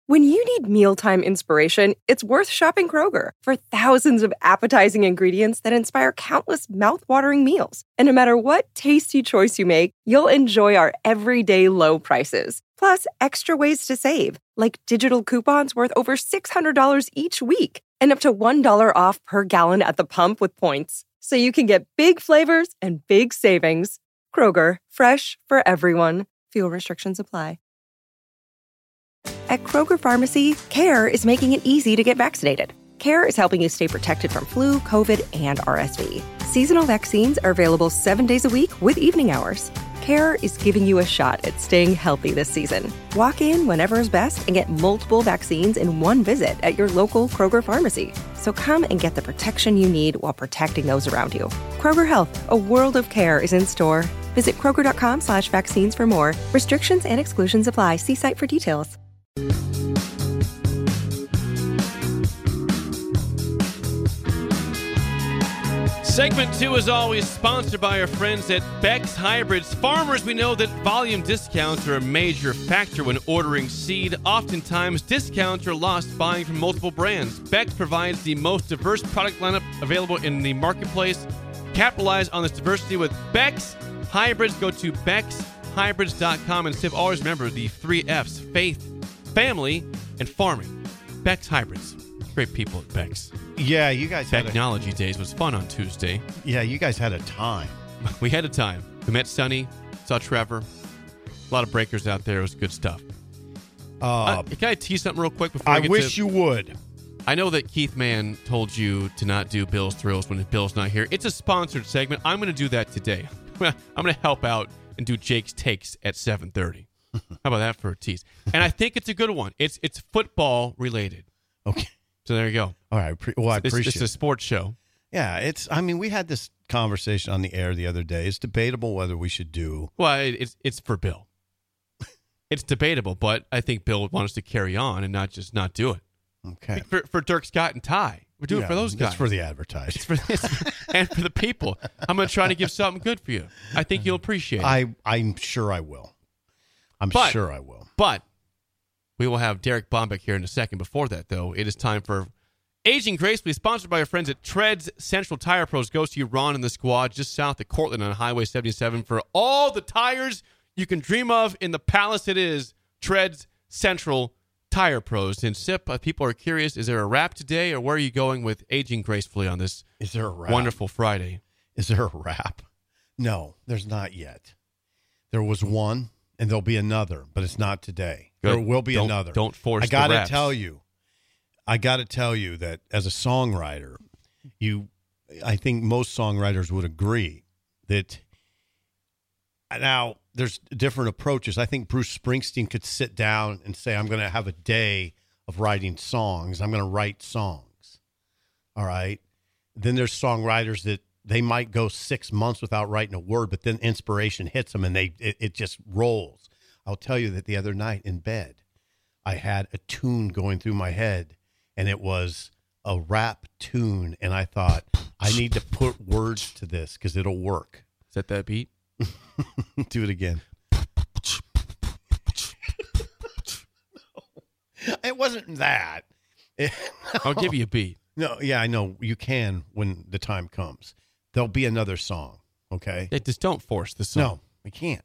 When you need mealtime inspiration, it's worth shopping Kroger for thousands of appetizing ingredients that inspire countless mouth-watering meals. And no matter what tasty choice you make, you'll enjoy our everyday low prices. Plus, extra ways to save, like digital coupons worth over $600 each week and up to $1 off per gallon at the pump with points. So you can get big flavors and big savings. Kroger, fresh for everyone. Fuel restrictions apply. At Kroger Pharmacy, CARE is making it easy to get vaccinated. CARE is helping you stay protected from flu, COVID, and RSV. Seasonal vaccines are available 7 days a week with evening hours. CARE is giving you a shot at staying healthy this season. Walk in whenever is best and get multiple vaccines in one visit at your local Kroger Pharmacy. So come and get the protection you need while protecting those around you. Kroger Health, a world of care is in store. Visit Kroger.com/vaccines for more. Restrictions and exclusions apply. See site for details. Segment 2 is always sponsored by our friends at Beck's Hybrids. Farmers, we know that volume discounts are a major factor when ordering seed. Oftentimes, discounts are lost buying from multiple brands. Beck's provides the most diverse product lineup available in the marketplace. Capitalize on this diversity with Beck's Hybrids. Go to beckshybrids.com and sip. Always remember the 3 F's: faith, family, and farming. Beck's Hybrids. Great people at Beck's. Yeah, you guys Technology Days was fun on Tuesday. Yeah, you guys had a time. We had a time. We met Sonny, saw Trevor. A lot of breakers out there. It was good stuff. Can I tease something real quick before I get wish you would. I know that Keith Mann told you to not do Bill's Thrills when Bill's not here. It's a sponsored segment. I'm going to do that today. I'm going to help out and do Jake's Takes at 7:30. How about that for a tease? And I think it's a good one. It's football related. Okay. So there you go. All right. I appreciate it. It's a sports show. Yeah, we had this conversation on the air the other day. It's debatable whether we should do. Well, it's for Bill. It's debatable, but I think Bill would want us to carry on and not do it. Okay. For Dirk, Scott, and Ty. We're doing it for those guys. It's for the advertising. It's for this and for the people. I'm going to try to give something good for you. I think you'll appreciate it. I'm sure I will. Sure I will. But we will have Derek Bombeck here in a second. Before that, though, it is time for Aging Gracefully, sponsored by our friends at Treads Central Tire Pros. Go see Ron and the squad just south of Cortland on Highway 77 for all the tires you can dream of in the palace it is Treads Central Tire Pros. And Sip, people are curious, is there a wrap today, or where are you going with Aging Gracefully on this wonderful Friday? Is there a wrap? No, there's not yet. There was one, and there'll be another, but it's not today. Good. There will be another. Don't force I the gotta wraps. I got to tell you that as a songwriter, I think most songwriters would agree that now there's different approaches. I think Bruce Springsteen could sit down and say, I'm going to have a day of writing songs. I'm going to write songs. All right. Then there's songwriters that they might go 6 months without writing a word, but then inspiration hits them and it just rolls. I'll tell you that the other night in bed, I had a tune going through my head, and it was a rap tune, and I thought, I need to put words to this because it'll work. Is that beat? Do it again. No, it wasn't that. I'll give you a beat. No, yeah, I know. You can when the time comes. There'll be another song, okay? Just don't force the song. No, we can't.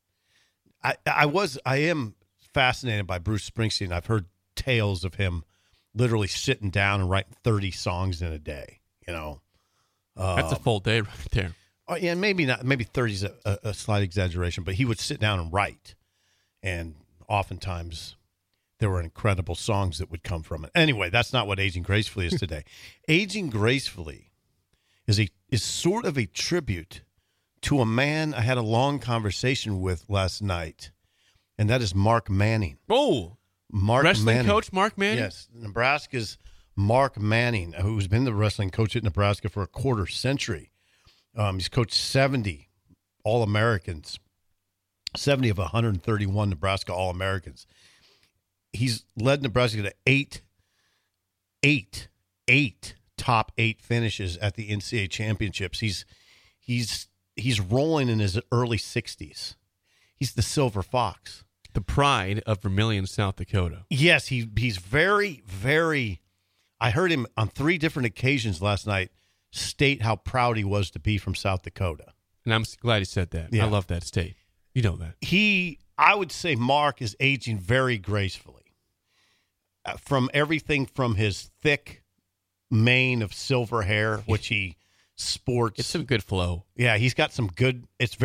I am fascinated by Bruce Springsteen. I've heard tales of him literally sitting down and writing 30 songs in a day, That's a full day right there. Yeah, maybe not. Maybe 30 is a slight exaggeration, but he would sit down and write. And oftentimes there were incredible songs that would come from it. Anyway, that's not what Aging Gracefully is today. Aging Gracefully is sort of a tribute to a man I had a long conversation with last night, and that is Mark Manning. Oh, wrestling coach Mark Manning? Yes, Nebraska's Mark Manning, who's been the wrestling coach at Nebraska for a quarter century. He's coached 70 All-Americans, 70 of 131 Nebraska All-Americans. He's led Nebraska to eight top 8 finishes at the NCAA championships. He's rolling in his early 60s. He's the Silver Fox. The pride of Vermillion, South Dakota. Yes, he's very, very. I heard him on 3 different occasions last night state how proud he was to be from South Dakota. And I'm glad he said that. Yeah. I love that state. You know that. I would say Mark is aging very gracefully. From everything from his thick mane of silver hair, which he sports. It's some good flow. Yeah, he's got some good. It's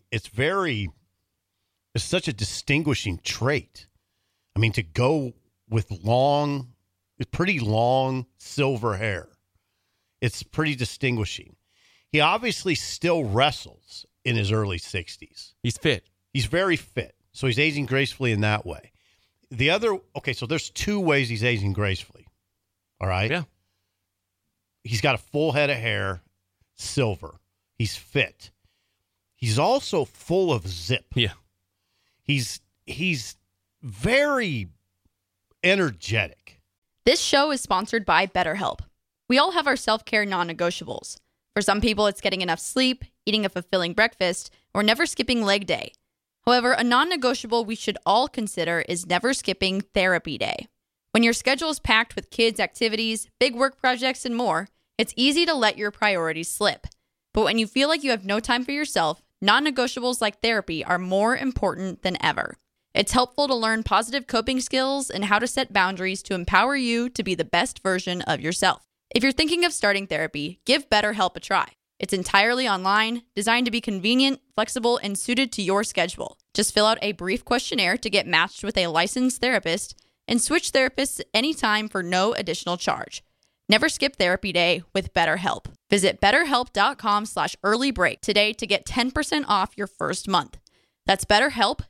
such a distinguishing trait. I mean, to go with pretty long silver hair, it's pretty distinguishing. He obviously still wrestles in his early 60s. He's fit. He's very fit, so he's aging gracefully in that way. So there's 2 ways he's aging gracefully. All right? Yeah. He's got a full head of hair, silver. He's fit. He's also full of zip. Yeah. He's very energetic. This show is sponsored by BetterHelp. We all have our self-care non-negotiables. For some people, it's getting enough sleep, eating a fulfilling breakfast, or never skipping leg day. However, a non-negotiable we should all consider is never skipping therapy day. When your schedule is packed with kids' activities, big work projects, and more, it's easy to let your priorities slip. But when you feel like you have no time for yourself, non-negotiables like therapy are more important than ever. It's helpful to learn positive coping skills and how to set boundaries to empower you to be the best version of yourself. If you're thinking of starting therapy, give BetterHelp a try. It's entirely online, designed to be convenient, flexible, and suited to your schedule. Just fill out a brief questionnaire to get matched with a licensed therapist and switch therapists anytime for no additional charge. Never skip therapy day with BetterHelp. Visit BetterHelp.com/earlybreak today to get 10% off your first month. That's BetterHelp,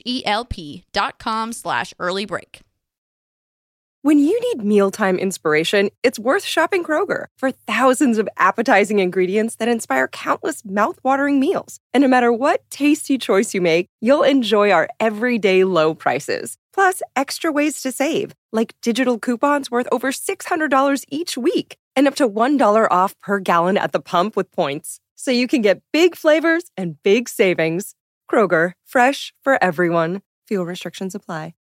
HELP.com/earlybreak. When you need mealtime inspiration, it's worth shopping Kroger for thousands of appetizing ingredients that inspire countless mouthwatering meals. And no matter what tasty choice you make, you'll enjoy our everyday low prices. Plus, extra ways to save, like digital coupons worth over $600 each week and up to $1 off per gallon at the pump with points. So you can get big flavors and big savings. Kroger, fresh for everyone. Fuel restrictions apply.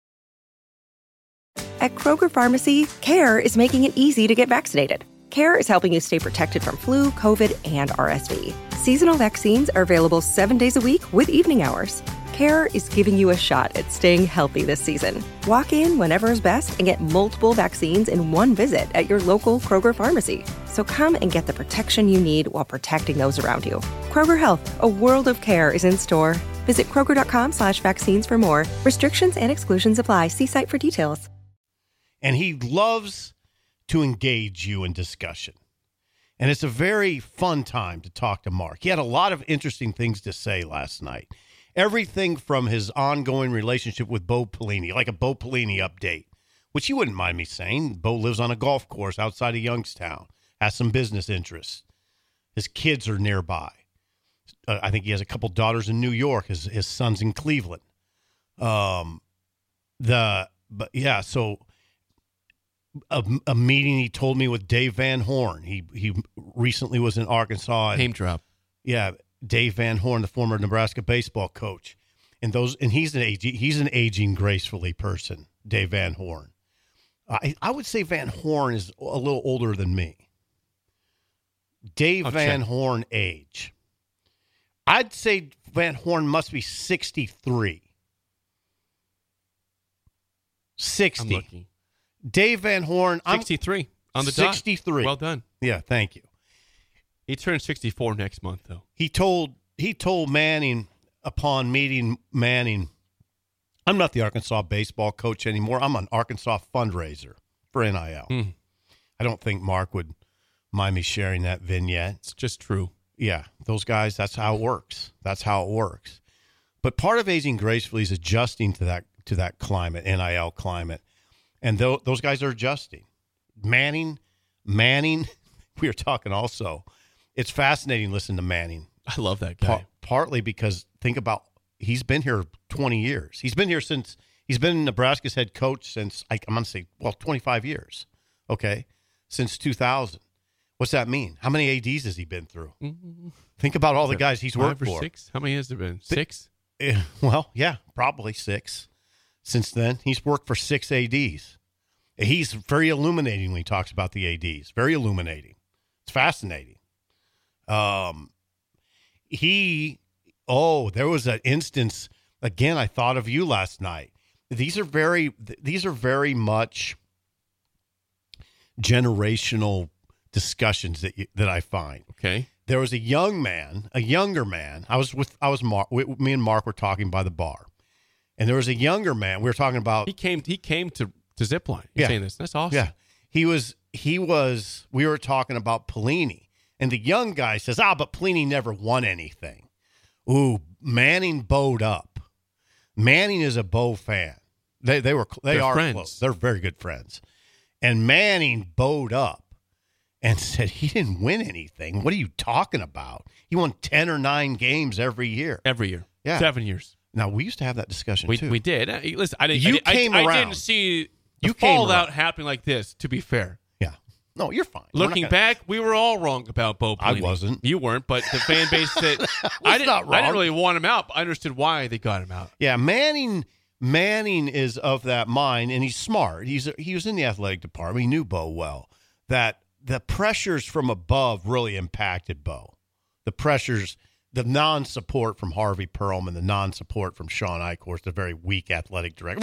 At Kroger Pharmacy, CARE is making it easy to get vaccinated. CARE is helping you stay protected from flu, COVID, and RSV. Seasonal vaccines are available 7 days a week with evening hours. CARE is giving you a shot at staying healthy this season. Walk in whenever is best and get multiple vaccines in one visit at your local Kroger Pharmacy. So come and get the protection you need while protecting those around you. Kroger Health, a world of care is in store. Visit Kroger.com/vaccines for more. Restrictions and exclusions apply. See site for details. And he loves to engage you in discussion. And it's a very fun time to talk to Mark. He had a lot of interesting things to say last night. Everything from his ongoing relationship with Bo Pelini, like a Bo Pelini update, which you wouldn't mind me saying. Bo lives on a golf course outside of Youngstown, has some business interests. His kids are nearby. I think he has a couple daughters in New York. His son's in Cleveland. So a meeting he told me with Dave Van Horn. He recently was in Arkansas. Name drop. Yeah, Dave Van Horn, the former Nebraska baseball coach, and he's an aging gracefully person. Dave Van Horn. I would say Van Horn is a little older than me. Dave Van Horn age. I'd say Van Horn must be 63. 60. I'm looking. Dave Van Horn. 63 on the dot. 63. Well done. Yeah, thank you. He turns 64 next month, though. He told Manning upon meeting Manning, I'm not the Arkansas baseball coach anymore. I'm an Arkansas fundraiser for NIL. I don't think Mark would mind me sharing that vignette. It's just true. Yeah, those guys, that's how it works. That's how it works. But part of aging gracefully is adjusting to that climate, NIL climate. And those guys are adjusting. Manning, we were talking also. It's fascinating listening to Manning. I love that guy. Partly because think about, he's been here 20 years. He's been Nebraska's head coach since, I'm going to say, 25 years. Okay. Since 2000. What's that mean? How many ADs has he been through? Think about all the guys he's worked for. 6? How many has there been? 6? Well, yeah, probably 6. since then. He's worked for 6 ADs. He's very illuminating when he talks about the ADs. Very illuminating. It's fascinating. There was an instance, again, I thought of you last night. These are very much generational discussions that I find. Okay. There was a younger man. Me and Mark were talking by the bar. And there was a younger man. We were talking about. He came to Zipline. You're saying this. That's awesome. Yeah. We were talking about Pelini. And the young guy says, but Pelini never won anything. Ooh, Manning bowed up. Manning is a Bo fan. They're friends. Close. They're very good friends. And Manning bowed up and said he didn't win anything. What are you talking about? He won 10 or 9 games every year. Every year. Yeah. 7 years. Now, we used to have that discussion, too. We did. Listen, I didn't see the came fallout around. happening like this, to be fair. Yeah. No, you're fine. Looking back, we were all wrong about Bo Pelini. I wasn't. You weren't, but the fan base said I didn't really want him out, but I understood why they got him out. Yeah, Manning is of that mind, and he's smart. He was in the athletic department. He knew Bo well. That the pressures from above really impacted Bo. The pressures, the non-support from Harvey Perlman, the non-support from Sean Eichhorst, the very weak athletic director.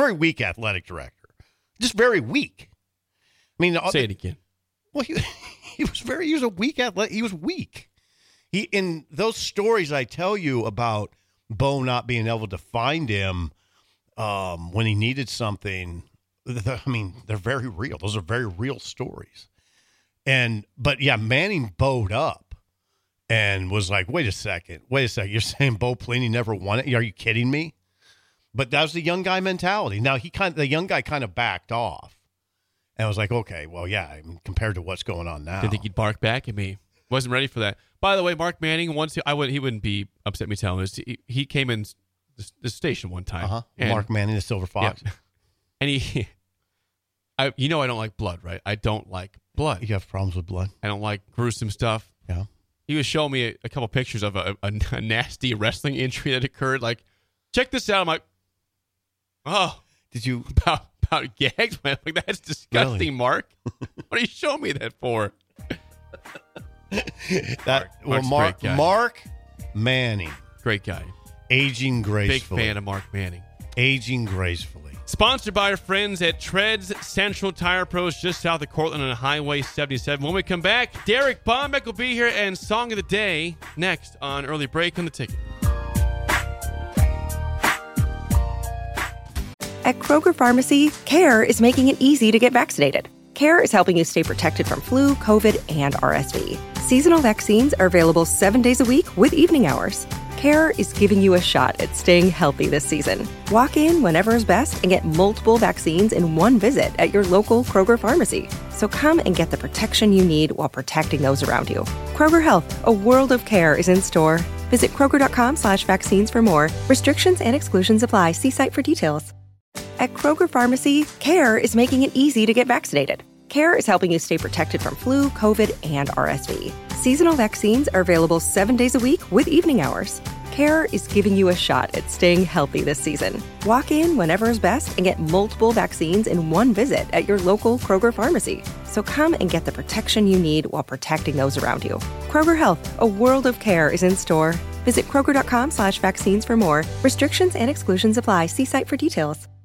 Just very weak. I mean, say it again. Well, he was a weak athlete. He was weak. In those stories I tell you about Bo not being able to find him when he needed something, they're very real. Those are very real stories. But Manning bowed up and was like, wait a second. You're saying Bo Pelini never won it? Are you kidding me? But that was the young guy mentality. Now the young guy kind of backed off. And I was like, okay, well, yeah, compared to what's going on now. Didn't think he'd bark back at me. Wasn't ready for that. By the way, Mark Manning, he wouldn't be upset me telling this. He came in the station one time. Uh-huh. Mark Manning, the Silver Fox. Yeah. And I don't like blood, right? I don't like blood. You have problems with blood? I don't like gruesome stuff. Yeah. He was showing me a couple pictures of a nasty wrestling injury that occurred. Like, check this out. I'm like, oh. Did you... About gags, man. Like, that's disgusting, really? Mark. What are you showing me that for? Mark Manning. Great guy. Aging gracefully. Big fan of Mark Manning. Aging gracefully. Sponsored by our friends at Treads Central Tire Pros, just south of Cortland on Highway 77. When we come back, Derek Bombeck will be here, and Song of the Day next on Early Break on the Ticket. At Kroger Pharmacy, CARE is making it easy to get vaccinated. CARE is helping you stay protected from flu, COVID, and RSV. Seasonal vaccines are available 7 days a week with evening hours. CARE is giving you a shot at staying healthy this season. Walk in whenever is best and get multiple vaccines in one visit at your local Kroger Pharmacy. So come and get the protection you need while protecting those around you. Kroger Health, a world of care is in store. Visit Kroger.com/vaccines for more. Restrictions and exclusions apply. See site for details. At Kroger Pharmacy, CARE is making it easy to get vaccinated. CARE is helping you stay protected from flu, COVID, and RSV. Seasonal vaccines are available 7 days a week with evening hours. CARE is giving you a shot at staying healthy this season. Walk in whenever is best and get multiple vaccines in one visit at your local Kroger Pharmacy. So come and get the protection you need while protecting those around you. Kroger Health, a world of care is in store. Visit Kroger.com/vaccines for more. Restrictions and exclusions apply. See site for details.